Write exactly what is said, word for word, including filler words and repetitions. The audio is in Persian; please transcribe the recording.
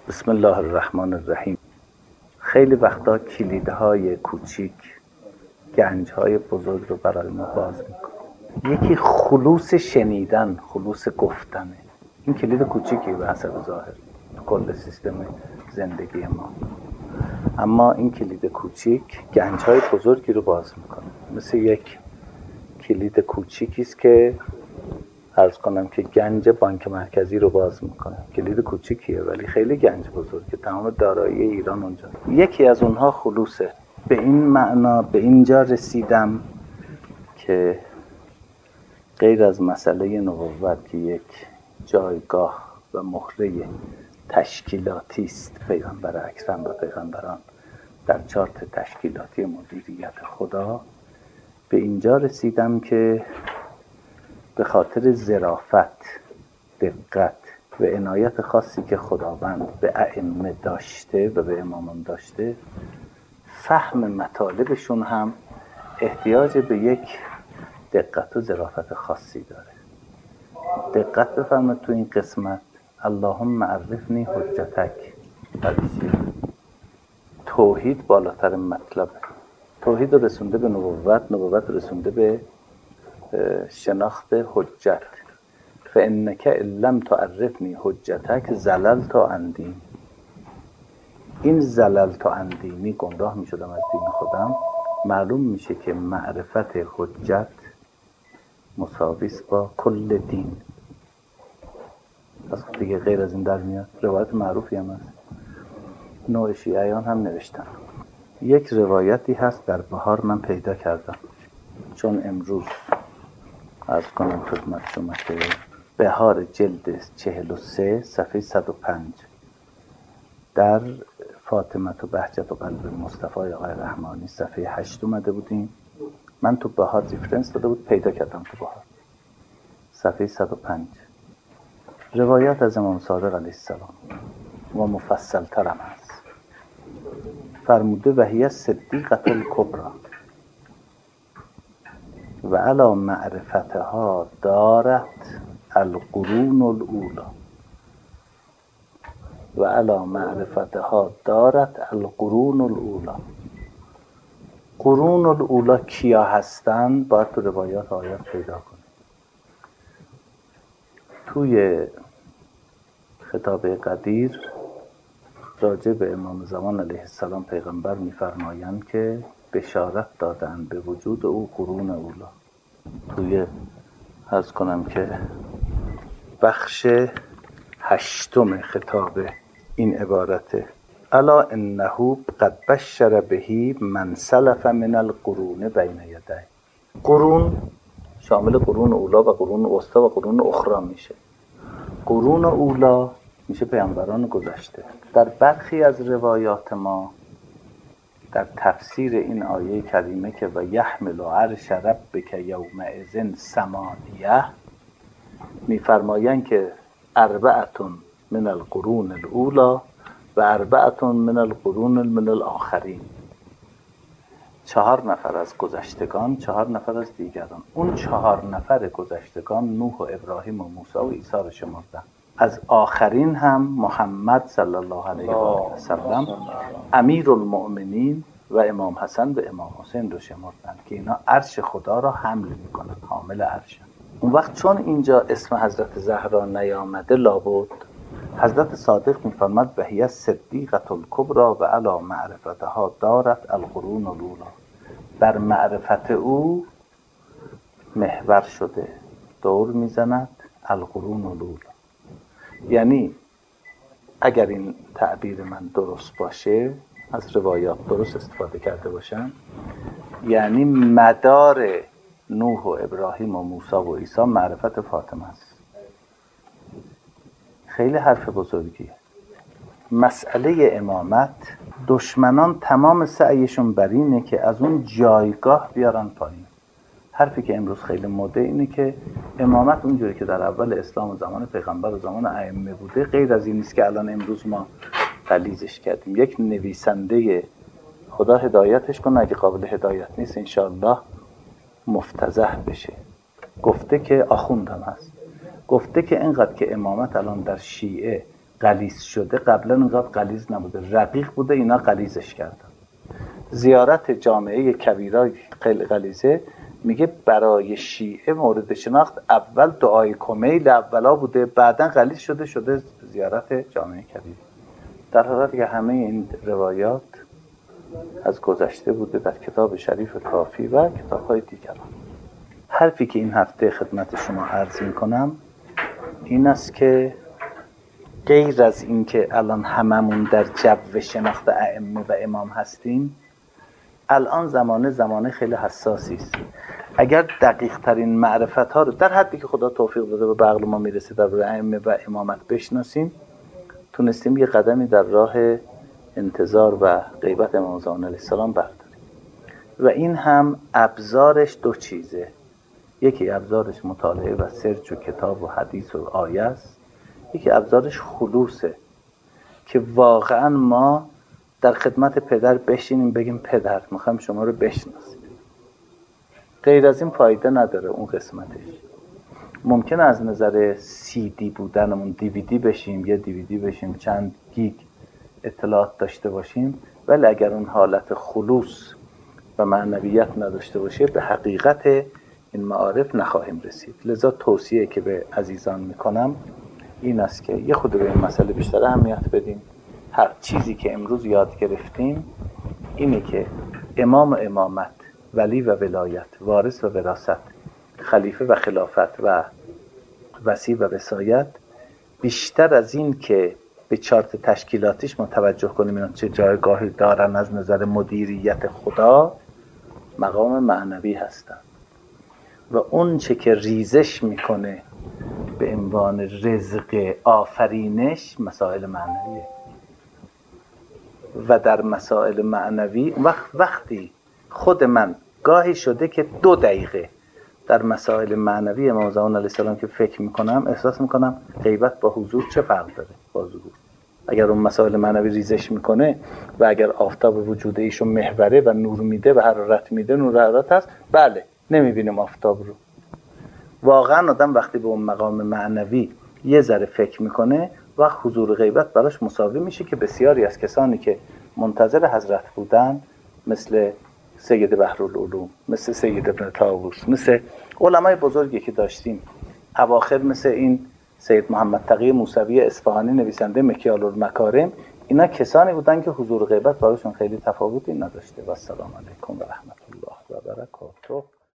بسم الله الرحمن الرحیم. خیلی وقتا کلیدهای کوچیک گنجهای بزرگ رو برای ما باز میکنه. یکی خلوص شنیدن، خلوص گفتنه. این کلید کوچیکی به حسب ظاهر کل سیستم زندگی ما، اما این کلید کوچیک گنجهای بزرگی رو باز میکنه. مثل یک کلید کوچیکی است که عرض کنم که گنج بانک مرکزی رو باز میکنه. کلید کوچیکیه ولی خیلی گنج بزرگه، تمام دارایی ایران اونجا. یکی از اونها خلوصه. به این معنا به اینجا رسیدم که غیر از مسئله نبوت که یک جایگاه و مهره تشکیلاتی است، پیغمبر اکرم و پیغمبران در چارت تشکیلاتی مدیریت خدا، به اینجا رسیدم که به خاطر ظرافت، دقت و عنایت خاصی که خداوند به ائمه داشته و به امامان داشته، فهم مطالبشون هم احتیاج به یک دقت و ظرافت خاصی داره. دقت بفرمایید تو این قسمت اللهم عرفنی حجتک. توحید بالاتر مطلب. توحید رسونده به نبوت، نبوت رسونده به شناخت حجت. فانک ان لم تعرفنی حجتک زللت عن دین. این زللت عن دینی، گمراه می شدم از دین خودم، معلوم میشه که معرفت حجت مساوی است با کل دین. از دیگه غیر از این در میاد. روایت معروفی هم هست، نوع شیعیان هم نوشتن. یک روایتی هست در بهار من پیدا کردم، چون امروز عرض کنم خدمت شما که بهار جلد چهل و سه صفحه صد و پنج در فاطمه و بهجت و قلب مصطفی آقای رحمانی صفحه هشت اومده بودیم. من تو بهار ریفرنس داده بود، پیدا کردم تو بهار صفحه صد و پنج. روایات از امام صادق علیه السلام و مفصل ترم هست. فرموده و هی صدیقة الکبری و علی معرفتها دارت القرون الاولی و علی معرفتها دارت القرون الاولی. قرون الاولی کیا هستن؟ باید تو روایات آیات پیدا کنید. توی خطاب قدیر راجع به امام زمان علیه السلام پیغمبر میفرمایند که بشارت دادن به وجود او قرون اولا. توی عرض کنم که بخش هشتم خطاب این عبارته: الا انه قد بشر به من سلف من القرون بین یدی. قرون شامل قرون اولا و قرون وسطی و قرون اخرى میشه. قرون اولا میشه پیامبران گذشته. در برخی از روایات ما در تفسیر این آیه کریمه که و یحمل عرش ربک یومئذ ثمانیه، میفرمایند که اربعتون من القرون الاولی و اربعتون من القرون من الاخرین. چهار نفر از گذشتگان، چهار نفر از دیگران. اون چهار نفر گذشتگان نوح و ابراهیم و موسی و عیسی رو شمردن. از آخرین هم محمد صلی الله علیه و سلم، امیر المؤمنین و امام حسن و امام حسین رو شمردن که اینا عرش خدا را حمل میکنن، حامل عرشن. اون وقت چون اینجا اسم حضرت زهرا نیامده، لابد حضرت صادق میفرماد و هی صدیقة الکبری و علی معرفتها دارت القرون الاولی. بر معرفت او محور شده، دور میزند القرون الاولی. یعنی اگر این تعبیر من درست باشه، از روایات درست استفاده کرده باشم، یعنی مدار نوح و ابراهیم و موسی و عیسی معرفت فاطمه است. خیلی حرف بزرگیه. مسئله امامت دشمنان تمام سعیشون بر اینه که از اون جایگاه بیارن پایین. حرفی که امروز خیلی مده اینه که امامت اونجوری که در اول اسلام و زمان پیغمبر و زمان ائمه بوده غیر از این نیست که الان امروز ما تلیزش کردیم. یک نویسنده، خدا هدایتش کنه، اگه قابل هدایت نیست انشاءالله مفتضح بشه، گفته که آخوندم هست، گفته که اینقدر که امامت الان در شیعه غلیظ شده، قبلا اینقدر غلیظ نبوده، رقیق بوده، اینا غلیظش کردن. زیارت جامعه کبیرای غلیظه میگه برای شیعه مورد شناخت اول دعای کمیل اولا بوده، بعدا غلیظ شده شده زیارت جامعه کبیر. در حالی که همه این روایات از گذشته بوده در کتاب شریف کافی و کتاب‌های دیگر. حرفی که این هفته خدمت شما عرض می‌کنم این است که غیر از این که الان هممون در جو شناخت ائمه و امام هستیم، الان زمانه زمانه خیلی حساسی است. اگر دقیق ترین معرفت ها رو در حدی که خدا توفیق داده به عقل ما میرسه در ائمه و امامت بشناسیم، تونستیم یه قدمی در راه انتظار و غیبت امام زمان علیه السلام برداریم. و این هم ابزارش دو چیزه. یکی ابزارش مطالعه و سرچ و کتاب و حدیث و آیه است، یکی ابزارش خلوصه که واقعا ما در خدمت پدر بشینیم بگیم پدر میخوام شما رو بشناسیم. غیر از این فایده نداره اون قسمتش. ممکنه از نظر سی دی بودنمون دیویدی بشیم، یه دیویدی بشیم، چند گیگ اطلاعات داشته باشیم، ولی اگر اون حالت خلوص و معنویت نداشته باشه به حقیقت این معارف نخواهیم رسید. لذا توصیه که به عزیزان میکنم این است که یه خود به این مسئله بیشتر اهمیت بدیم. هر چیزی که امروز یاد گرفتیم اینه که امام و امامت، ولی و ولایت، وارث و وراثت، خلیفه و خلافت و وصی و وصایت، بیشتر از این که به چارت تشکیلاتیش متوجه کنیم اینا چه جایگاهی دارن از نظر مدیریت خدا، مقام معنوی هستن و اون چه که ریزش میکنه به عنوان رزق آفرینش مسائل معنویه. و در مسائل معنوی وقت وقتی خود من گاهی شده که دو دقیقه در مسائل معنوی امام زمان علیه السلام که فکر میکنم احساس میکنم غیبت با حضور چه فرق داره با ظهور. اگر اون مسائل معنوی ریزش میکنه و اگر آفتاب وجود ایشون محوره و نور میده و حرارت میده، نور حرارت هست، بله نمیبینیم آفتاب رو. واقعا آدم وقتی به اون مقام معنوی یه ذره فکر میکنه وقت حضور غیبت براش مساوی میشه که بسیاری از کسانی که منتظر حضرت بودن مثل سید بحرالعلوم، مثل سید ابن طاووس، مثل علمای بزرگی که داشتیم اواخر، مثل این سید محمد تقی موسوی اصفهانی نویسنده مکیال المکارم، اینا کسانی بودن که حضور غیبت براشون خیلی تفاوتی نداشته. و السلام علیکم و رحمت الله و برکاته.